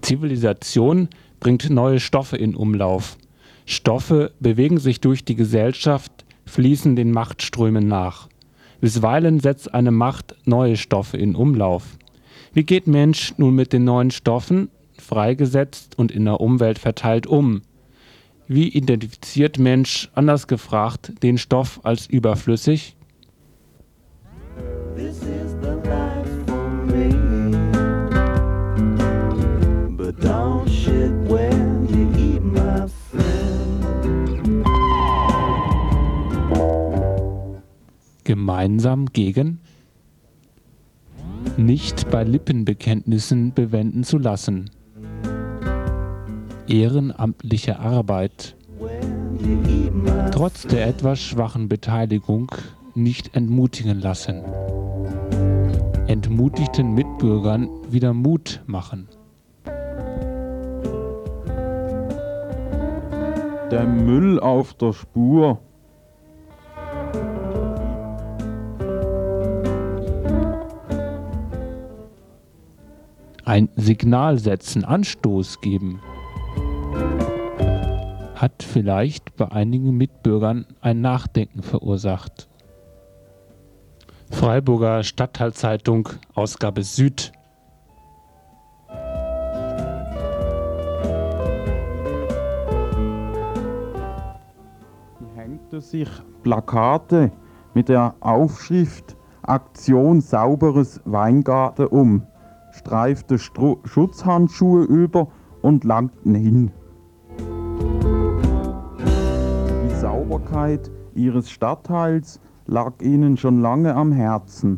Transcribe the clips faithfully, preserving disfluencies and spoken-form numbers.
Zivilisation bringt neue Stoffe in Umlauf. Stoffe bewegen sich durch die Gesellschaft, fließen den Machtströmen nach. Bisweilen setzt eine Macht neue Stoffe in Umlauf. Wie geht Mensch nun mit den neuen Stoffen, freigesetzt und in der Umwelt verteilt, um? Wie identifiziert Mensch, anders gefragt, den Stoff als überflüssig? This is the life for me. But don't shit when you eat my friend. Gemeinsam gegen nicht bei Lippenbekenntnissen bewenden zu lassen. Ehrenamtliche Arbeit. Trotz der etwas schwachen Beteiligung nicht entmutigen lassen. Entmutigten Mitbürgern wieder Mut machen. Der Müll auf der Spur. Ein Signal setzen, Anstoß geben. Hat vielleicht bei einigen Mitbürgern ein Nachdenken verursacht. Freiburger Stadtteilzeitung, Ausgabe Süd. Hängte sich Plakate mit der Aufschrift Aktion sauberes Weingarten um, streifte Stru- Schutzhandschuhe über und langten hin. Die Sauberkeit ihres Stadtteils lag ihnen schon lange am Herzen.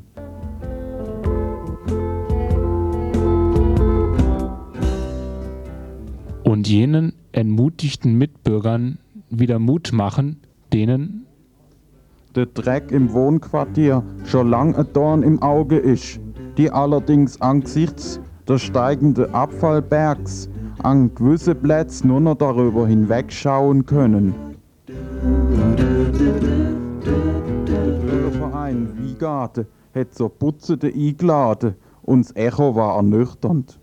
Und jenen entmutigten Mitbürgern wieder Mut machen, denen der Dreck im Wohnquartier schon lang ein Dorn im Auge ist, die allerdings angesichts des steigenden Abfallbergs an gewisse Plätzen nur noch darüber hinwegschauen können. Der Bürgerverein Wiegarten hat zur Putzende eingeladen und das Echo war ernüchternd.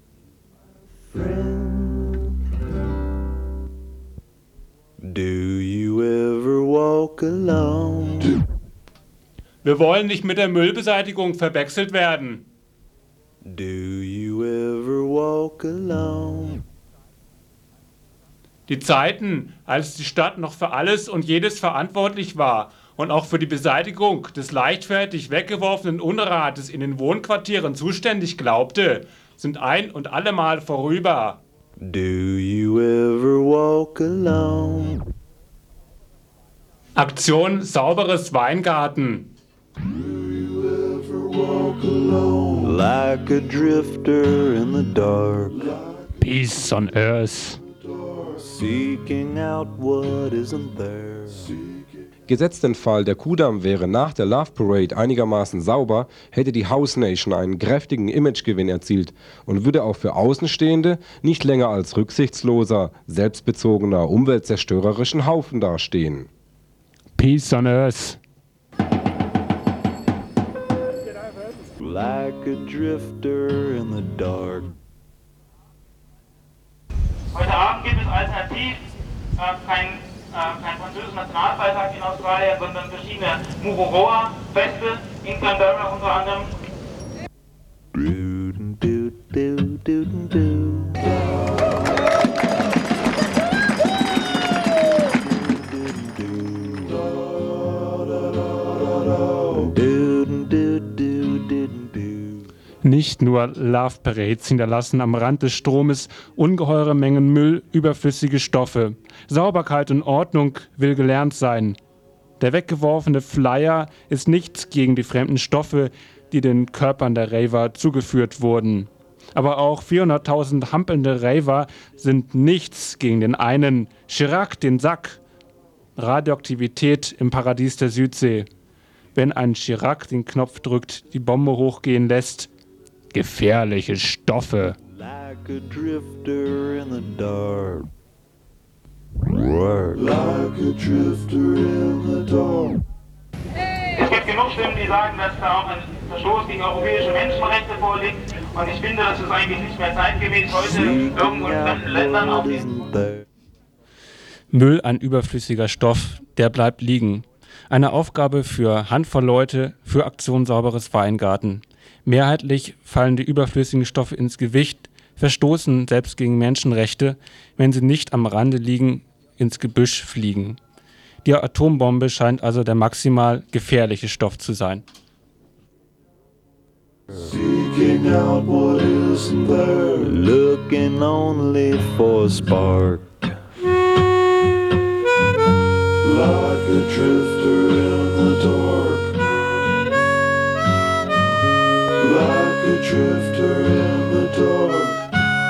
Do you ever walk alone? Wir wollen nicht mit der Müllbeseitigung verwechselt werden. Do you ever walk alone? Die Zeiten, als die Stadt noch für alles und jedes verantwortlich war und auch für die Beseitigung des leichtfertig weggeworfenen Unrates in den Wohnquartieren zuständig glaubte, sind ein- und allemal vorüber. Do you ever walk alone? Aktion Sauberes Weingarten. Like a drifter in the dark, Peace on Earth. seeking out what isn't there. Gesetzt den Fall, der Kudamm wäre nach der Love Parade einigermaßen sauber, hätte die House Nation einen kräftigen Imagegewinn erzielt und würde auch für Außenstehende nicht länger als rücksichtsloser, selbstbezogener, umweltzerstörerischen Haufen dastehen. Peace on Earth. Like a drifter in the dark. Heute Abend gibt es alternativ äh, kein, äh, kein französischen Nationalfeiertag in Australien, sondern verschiedene Mururoa-Feste in Canberra unter anderem. Do do do do do. Nicht nur Love Parades hinterlassen am Rand des Stromes ungeheure Mengen Müll, überflüssige Stoffe. Sauberkeit und Ordnung will gelernt sein. Der weggeworfene Flyer ist nichts gegen die fremden Stoffe, die den Körpern der Raver zugeführt wurden. Aber auch vierhunderttausend hampelnde Raver sind nichts gegen den einen Chirac, den Sack. Radioaktivität im Paradies der Südsee. Wenn ein Chirac den Knopf drückt, die Bombe hochgehen lässt. Gefährliche Stoffe. Like a drifter in the dark. Work. Like a drifter in the dark. Es gibt genug Stimmen, die sagen, dass da auch ein Verstoß gegen europäische Menschenrechte vorliegt Und ich finde, das ist eigentlich nicht mehr zeitgemäß, heute irgendwo in fremden Ländern auf diesen Müll, ein überflüssiger Stoff, der bleibt liegen. Eine Aufgabe für Handvoll Leute für Aktion Sauberes Weingarten. Mehrheitlich fallen die überflüssigen Stoffe ins Gewicht, verstoßen selbst gegen Menschenrechte, wenn sie nicht am Rande liegen, ins Gebüsch fliegen. Die Atombombe scheint also der maximal gefährliche Stoff zu sein. Seeking out what isn't there, looking only for a spark. Like a drifter in the dark. Like a drifter in the dark.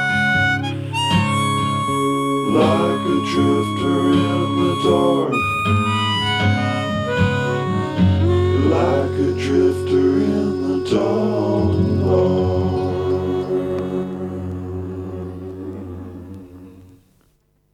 Like a drifter in the dark. Like a drifter in the dark.